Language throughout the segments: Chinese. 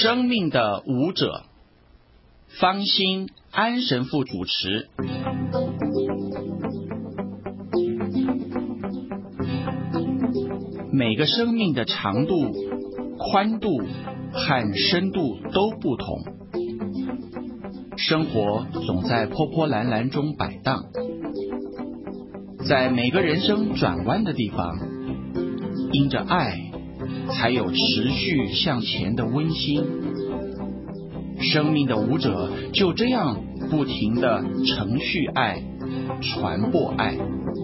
生命的舞者，方兴安神父主持。每个生命的长度、宽度和深度都不同，生活总在波波澜澜中摆荡，在每个人生转弯的地方，因着爱才有持续向前的温馨。生命的舞者就这样不停地承续爱，传播爱。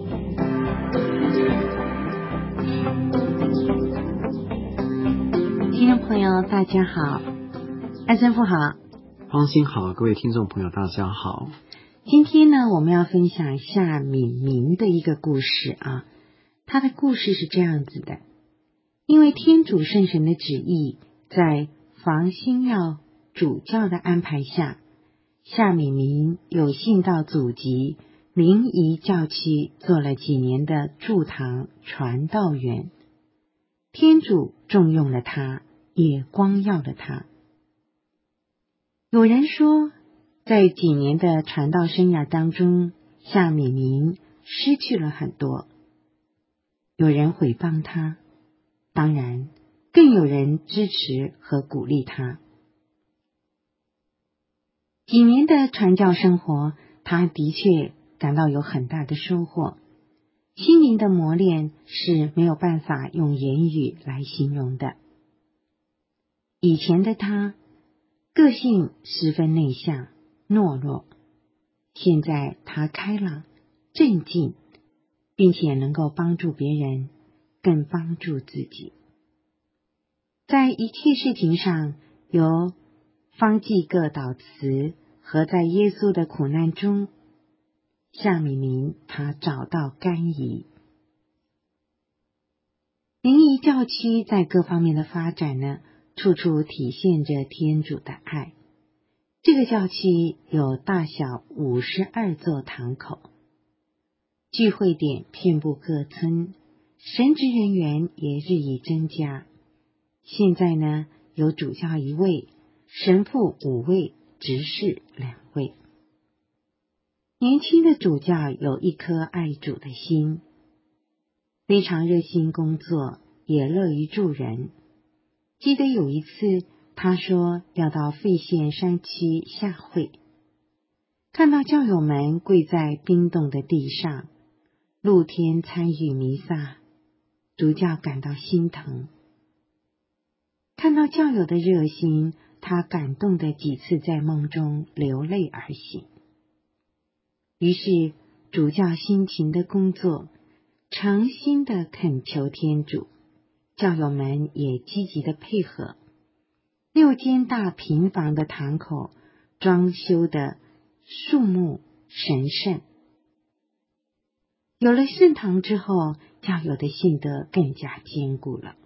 听众朋友大家好，安神父好， 方兴好，各位听众朋友大家好。 今天呢，我们要分享夏敏明的一个故事啊。他的故事是这样子的：因为天主圣神的旨意，在房兴耀主教的安排下，夏敏明有幸到祖籍临沂教区做了几年的驻堂传道员。天主重用了他，也光耀了他。有人说，在几年的传道生涯当中，夏敏明失去了很多。有人毁谤他，当然更有人支持和鼓励他。几年的传教生活，他的确感到有很大的收获，心灵的磨练是没有办法用言语来形容的。以前的他个性十分内向懦弱，现在他开朗镇静，并且能够帮助别人，更帮助自己。在一切事情上，由方济各祷词和在耶稣的苦难中，夏敏明他找到甘饴。临沂教区在各方面的发展呢，处处体现着天主的爱。这个教区有大小52座堂口，聚会点遍布各村，神职人员也日益增加。现在呢，有主教1位，神父5位，执事2位。年轻的主教有一颗爱主的心，非常热心工作，也乐于助人。记得有一次，他说要到费县山区下会，看到教友们跪在冰冻的地上，露天参与弥撒，主教感到心疼。看到教友的热心，他感动的几次在梦中流泪而醒。于是主教辛勤的工作，诚心的恳求天主，教友们也积极的配合。6间大平房的堂口装修的肃穆神圣。有了圣堂之后，教友的信德更加坚固了。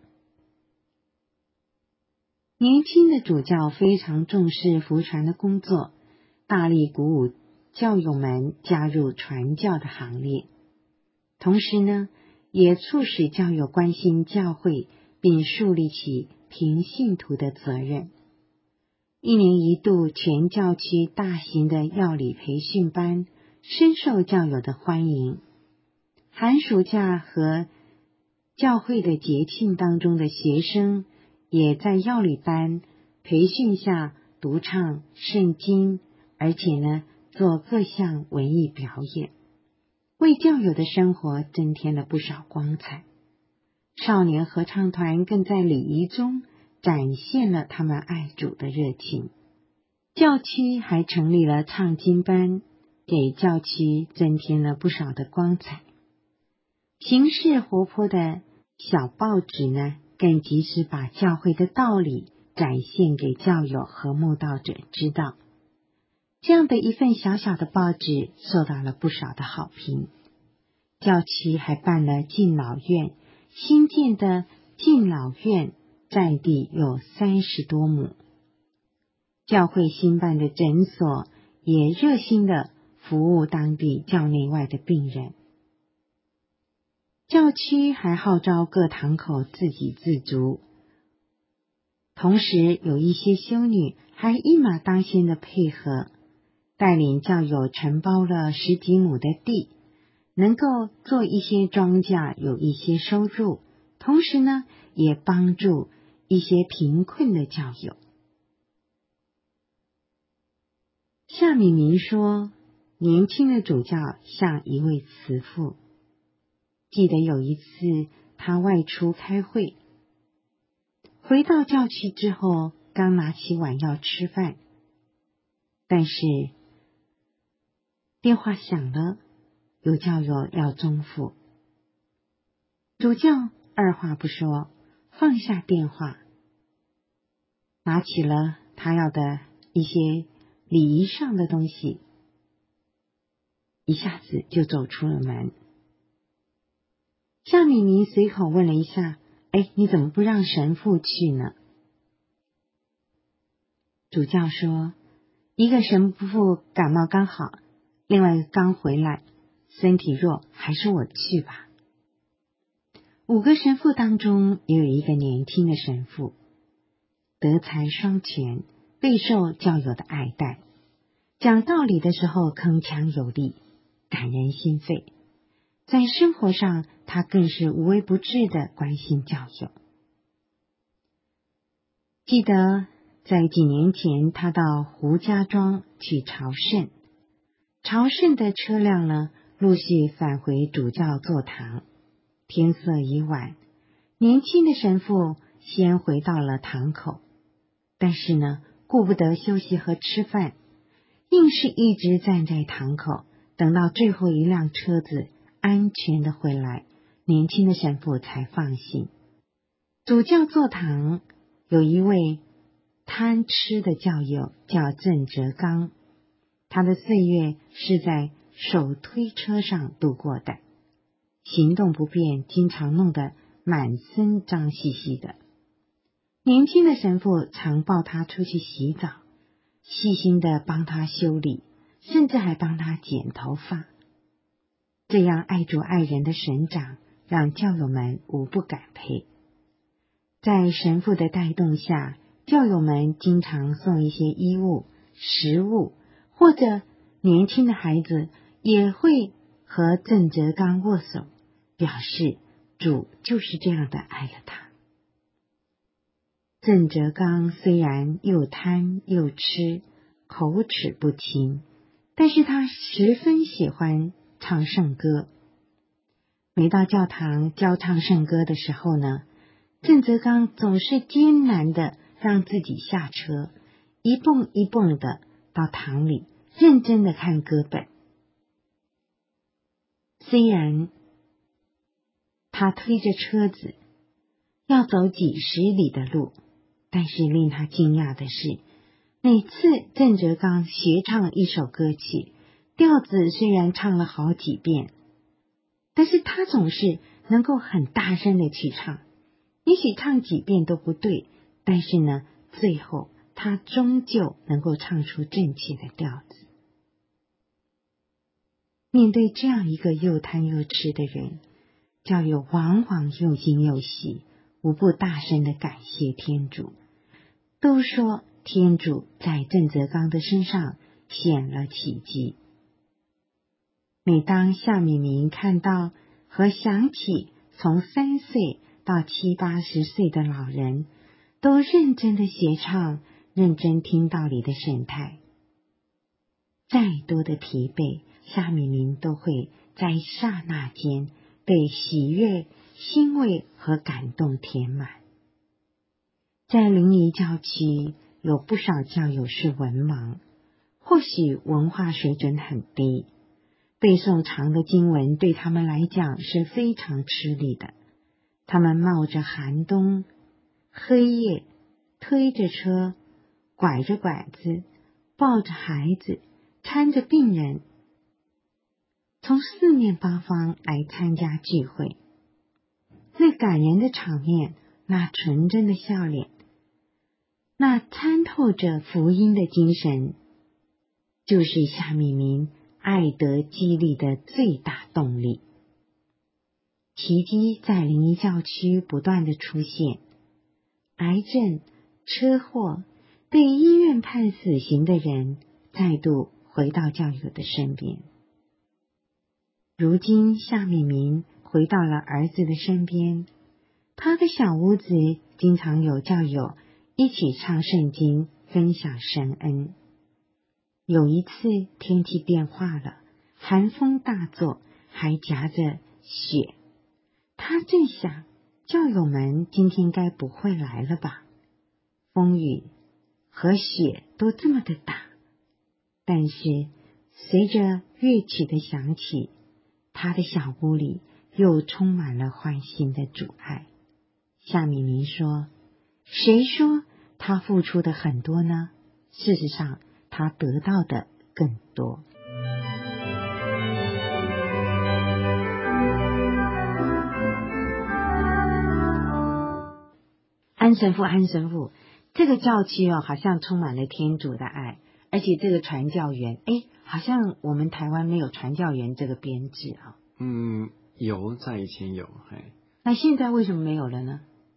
年轻的主教非常重视福传的工作，大力鼓舞教友们加入传教的行列，同时呢，也促使教友关心教会，并树立起平信徒的责任。1年1度全教区大型的药理培训班深受教友的欢迎。寒暑假和教会的节庆当中的学生，也在药理班培训下读唱圣经，而且呢，做各项文艺表演，为教友的生活增添了不少光彩。少年合唱团更在礼仪中展现了他们爱主的热情。教区还成立了唱经班，给教区增添了不少的光彩。形式活泼的小报纸呢，更及时把教会的道理展现给教友和慕道者知道。这样的一份小小的报纸受到了不少的好评。教区还办了敬老院，新建的敬老院占地有30多亩。教会新办的诊所也热心的服务当地教内外的病人。教区还号召各堂口自给自足， 同时有一些修女还一马当先的配合，带领教友承包了10几亩的地，能够做一些庄稼，有一些收入，同时呢，也帮助一些贫困的教友。夏敏明说，年轻的主教像一位慈父。记得有一次他外出开会，回到教区之后，刚拿起碗要吃饭，但是电话响了，有教友要中辅。主教二话不说，放下电话，拿起了他要的一些礼仪上的东西，一下子就走出了门。夏敏明随口问了一下，你怎么不让神父去呢？主教说，一个神父感冒刚好，另外一个刚回来，身体弱，还是我去吧。5个神父当中也有一个年轻的神父，德才双全，备受教友的爱戴，讲道理的时候铿锵有力，感人心肺。在生活上，他更是无微不至的关心教友。记得在几年前，他到胡家庄去朝圣，朝圣的车辆呢，陆续返回主教座堂。天色已晚，年轻的神父先回到了堂口，但是呢，顾不得休息和吃饭，硬是一直站在堂口，等到最后一辆车子安全的回来，年轻的神父才放心。主教座堂有一位贪吃的教友叫郑哲刚，他的岁月是在手推车上度过的，行动不便，经常弄得满身脏兮兮的。年轻的神父常抱他出去洗澡，细心的帮他修理，甚至还帮他剪头发。这样爱主爱人的神长，让教友们无不感佩。在神父的带动下，教友们经常送一些衣物、食物，或者年轻的孩子也会和郑哲刚握手，表示主就是这样的爱了他。郑哲刚虽然又贪又吃，口齿不清，但是他十分喜欢唱圣歌。每到教堂教唱圣歌的时候呢，郑哲刚总是艰难的让自己下车，一蹦一蹦的到堂里，认真的看歌本。虽然他推着车子要走几十里的路，但是令他惊讶的是，每次郑哲刚学唱一首歌曲，调子虽然唱了好几遍，但是他总是能够很大声的去唱，也许唱几遍都不对，但是呢，最后他终究能够唱出正确的调子。面对这样一个又贪又吃的人，教友往往又惊又喜，无不大声的感谢天主。都说天主在郑哲刚的身上显了奇迹。每当夏敏明看到和想起从3岁到7、80岁的老人都认真的学唱，认真听道理的神态，再多的疲惫，夏敏明都会在刹那间被喜悦、欣慰和感动填满。在临沂教区有不少教友是文盲，或许文化水准很低，背诵长的经文对他们来讲是非常吃力的。他们冒着寒冬、黑夜，推着车，拐着拐子，抱着孩子，搀着病人，从四面八方来参加聚会。那感人的场面，那纯真的笑脸，那参透着福音的精神，就是夏敏明爱德激励的最大动力。奇迹在临沂教区不断的出现，癌症、 车祸、被医院判死刑的人再度回到教友的身边。如今夏美明回到了儿子的身边，他的小屋子经常有教友一起唱圣经，分享神恩。有一次天气变化了，寒风大作，还夹着雪。他正想，教友们今天该不会来了吧？风雨和雪都这么的大。但是随着乐曲的响起，他的小屋里又充满了欢欣的主爱。夏美明说，谁说他付出的很多呢？事实上他得到的更多。安神父，这个教区好像充满了天主的爱，而且这个传教员，好像我们台湾没有传教员这个编制啊。 有，在以前有， 那现在为什么没有了呢？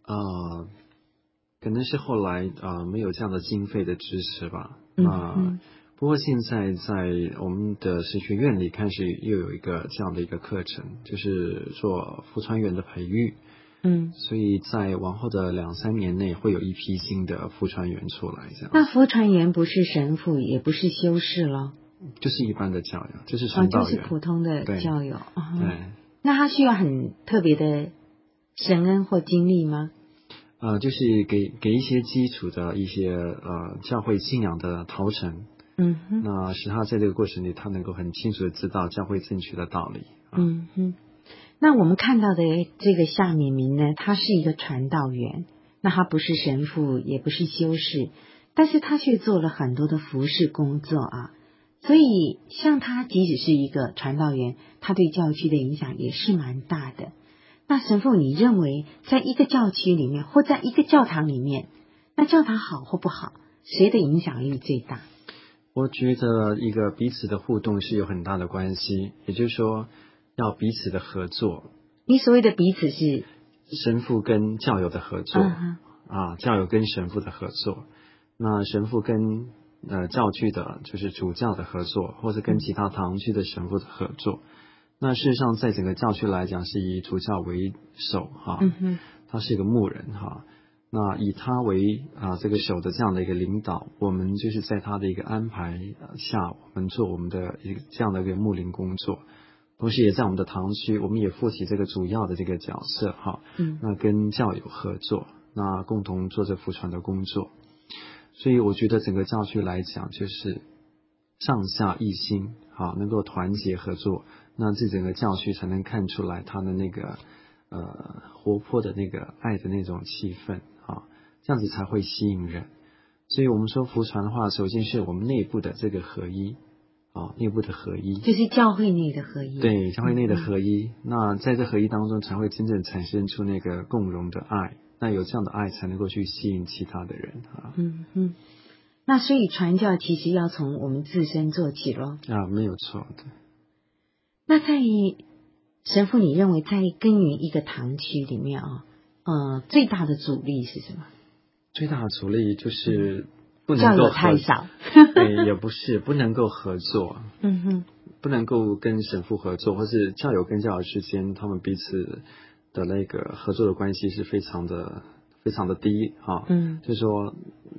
可能是后来没有这样的经费的支持吧。不过现在在我们的神学院里开始又有一个这样的一个课程，就是做福传员的培育。所以在往后的2-3年内会有一批新的福传员出来，这样。 那福传员不是神父，也不是修士咯， 就是一般的教友，就是传道员， 就是普通的教友。 对。 那他需要很特别的神恩或经历吗？ 就是给一些基础的一些教会信仰的陶成。那使他在这个过程里，他能够很清楚的知道教会正确的道理。 那我们看到的这个夏美明呢，他是一个传道员，那他不是神父，也不是修士，但是他却做了很多的服事工作啊。所以像他即使是一个传道员，他对教区的影响也是蛮大的。那神父，你认为在一个教区里面，或在一个教堂里面，那教堂好或不好，谁的影响力最大？ 我觉得一个彼此的互动是有很大的关系，也就是说要彼此的合作。 你所谓的彼此是神父跟教友的合作，教友跟神父的合作，那神父跟教区的就是主教的合作，或者跟其他堂区的神父的合作。那事实上在整个教区来讲是以主教为首他是一个牧人那以他为这个首的这样的一个领导，我们就是在他的一个安排下，我们做我们的这样的一个牧灵工作。同时也在我们的堂区，我们也负起这个主要的这个角色那跟教友合作，那共同做着福传的工作。所以我觉得整个教区来讲，就是上下一心能够团结合作，那这整个教区才能看出来他的那个活泼的那个爱的那种气氛这样子才会吸引人。所以我们说福传的话，首先是我们内部的这个合一内部的合一， 就是教会内的合一。 对，教会内的合一。那在这合一当中，才会真正产生出那个共融的爱。那有这样的爱，才能够去吸引其他的人那所以传教其实要从我们自身做起咯。 没有错的。 那在神父，你认为在耕耘一个堂区里面最大的阻力是什么？ 最大的阻力就是不能够教友太少也不是不能够合作不能够跟神父合作，或是教友跟教友之间他们彼此的那个合作的关系是非常的低就是说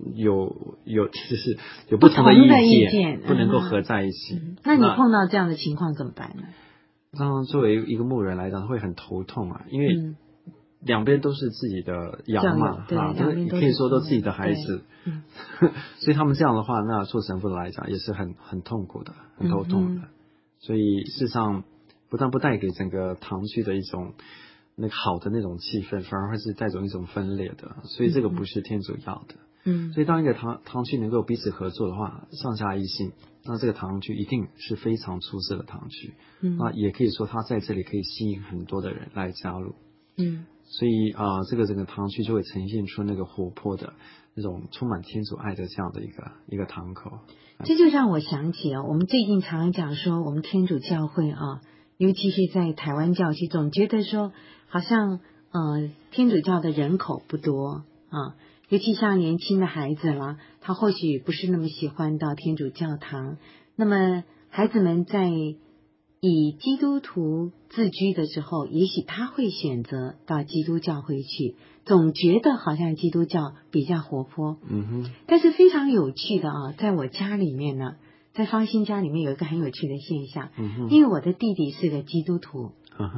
就是有不同的意见不能够合在一起那你碰到这样的情况怎么办呢？ 那作为一个牧人来讲会很头痛因为两边都是自己的羊嘛可以说都自己的孩子所以他们这样的话，那做神父来讲也是很痛苦的，很头痛的所以事实上不但不带给整个堂区的一种那个好的那种气氛，反而会是带走一种分裂的，所以这个不是天主要的所以当一个堂区能够彼此合作的话，上下一心，那这个堂区一定是非常出色的堂区那也可以说他在这里可以吸引很多的人来加入所以这个整个堂区就会呈现出那个活泼的那种充满天主爱的这样的一个堂口。 这就让我想起我们最近常常讲说我们天主教会尤其是在台湾教区，总觉得说好像天主教的人口不多尤其像年轻的孩子啦，他或许不是那么喜欢到天主教堂，那么孩子们在以基督徒自居的时候，也许他会选择到基督教会去，总觉得好像基督教比较活泼。但是非常有趣的啊，在我家里面呢，在芳馨家里面有一个很有趣的现象，因为我的弟弟是个基督徒。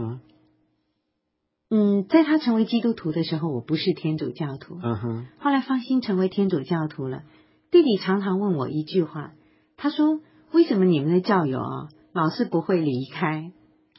在他成为基督徒的时候，我不是天主教徒。后来芳馨成为天主教徒了，弟弟常常问我一句话，他说：“为什么你们的教友啊，老是不会离开？”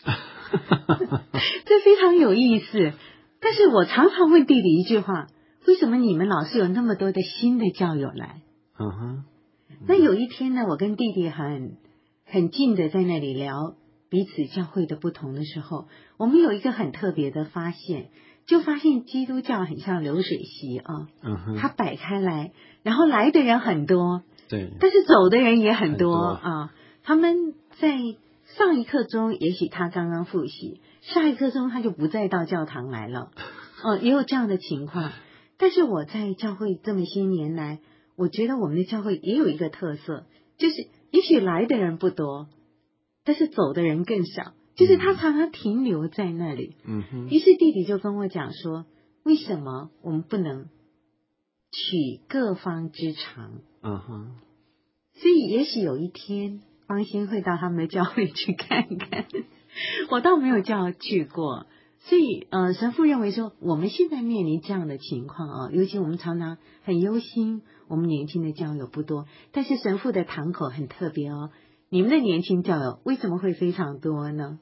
这非常有意思。但是我常常问弟弟一句话：“为什么你们老是有那么多的新的教友来？”那有一天呢，我跟弟弟很近的在那里聊彼此教会的不同的时候，我们有一个很特别的发现，就发现基督教很像流水席啊，它摆开来，然后来的人很多， 对， 但是走的人也很多啊。他们在上一刻钟，也许他刚刚复习，下一刻钟他就不再到教堂来了，也有这样的情况。但是我在教会这么些年来，我觉得我们的教会也有一个特色，就是也许来的人不多，但是走的人更少，就是他常常停留在那里。于是弟弟就跟我讲说，为什么我们不能取各方之长？所以也许有一天芳馨会到他们的教会去看看，我倒没有叫去过。所以神父认为说，我们现在面临这样的情况啊，尤其我们常常很忧心，我们年轻的教友不多，但是神父的堂口很特别哦。你们的年轻教友为什么会非常多呢？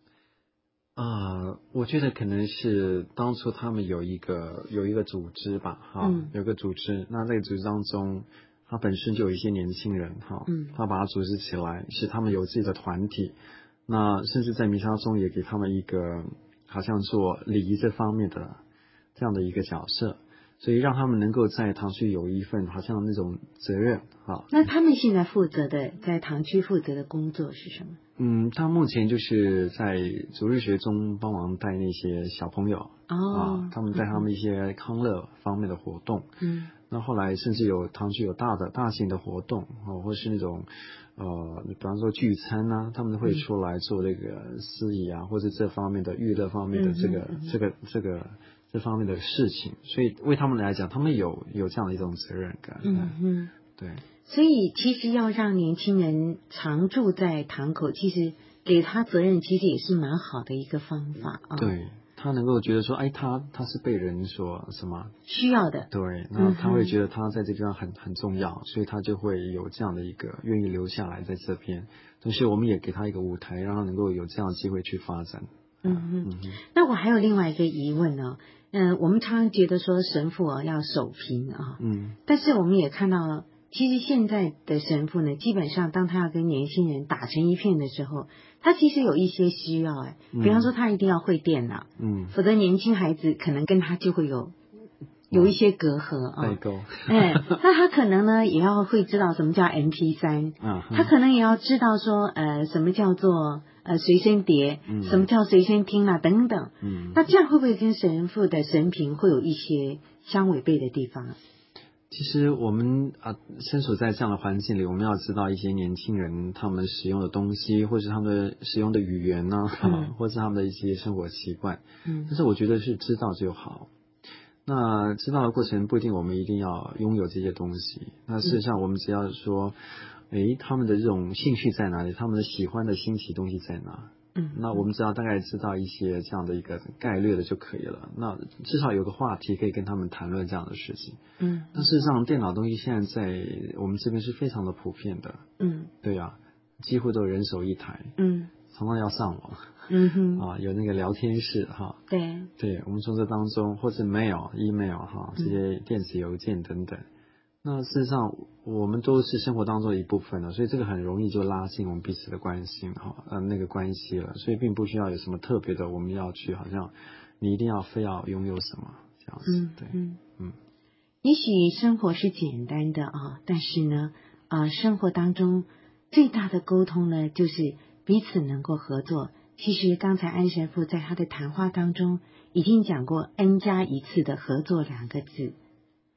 我觉得可能是当初他们有一个组织吧，有个组织，那个组织当中，他本身就有一些年轻人，他把它组织起来，是他们有自己的团体，那甚至在弥撒中也给他们一个好像做礼仪这方面的这样的一个角色，所以让他们能够在堂区有一份好像那种责任。 那他们现在负责的在堂区负责的工作是什么？ 他目前就是在主日学中帮忙带那些小朋友他们带他们一些康乐方面的活动。那后来甚至有堂区有大型的活动或是那种比方说聚餐啊，他们会出来做这个司仪或者这方面的娱乐方面的这方面的事情，所以为他们来讲，他们有这样的一种责任感。对。 所以其实要让年轻人常住在堂口，其实给他责任，其实也是蛮好的一个方法啊。 对，他能够觉得说，他是被人所什么需要的。 对，那他会觉得他在这地方很重要，所以他就会有这样的一个愿意留下来在这边。同时，我们也给他一个舞台，让他能够有这样的机会去发展。 那我还有另外一个疑问呢。我们常常觉得说神父要守平但是我们也看到了。其实现在的神父呢，基本上当他要跟年轻人打成一片的时候，他其实有一些需要比方说他一定要会电脑，否则年轻孩子可能跟他就会有一些隔阂代沟。 那他可能呢也要会知道什么叫 MP3，他可能也要知道说什么叫做随身碟，什么叫随身听等等。那这样会不会跟神父的神评会有一些相违背的地方？ 其实我们身处在这样的环境里，我们要知道一些年轻人他们使用的东西，或是他们使用的语言或是他们的一些生活习惯。但是我觉得是知道就好。那知道的过程不一定我们一定要拥有这些东西。那事实上我们只要说，他们的这种兴趣在哪里，他们的喜欢的新奇东西在哪。那我们只要大概知道一些这样的一个概略的就可以了。那至少有个话题可以跟他们谈论这样的事情。那事实上电脑东西现在在我们这边是非常的普遍的。对啊，几乎都人手一台。常常要上网。有那个聊天室对，我们从这当中或是 email 这些电子邮件等等。那事实上我们都是生活当中的一部分了，所以这个很容易就拉近我们彼此的关系那个关系了，所以并不需要有什么特别的我们要去好像你一定要非要拥有什么这样子。对。 也许生活是简单的但是呢生活当中最大的沟通呢就是彼此能够合作。其实刚才安神父在他的谈话当中已经讲过 N+1次的合作2个字。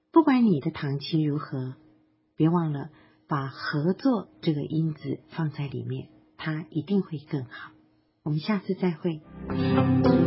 不管你的堂期如何，别忘了把合作这个因子放在里面，它一定会更好。我们下次再会。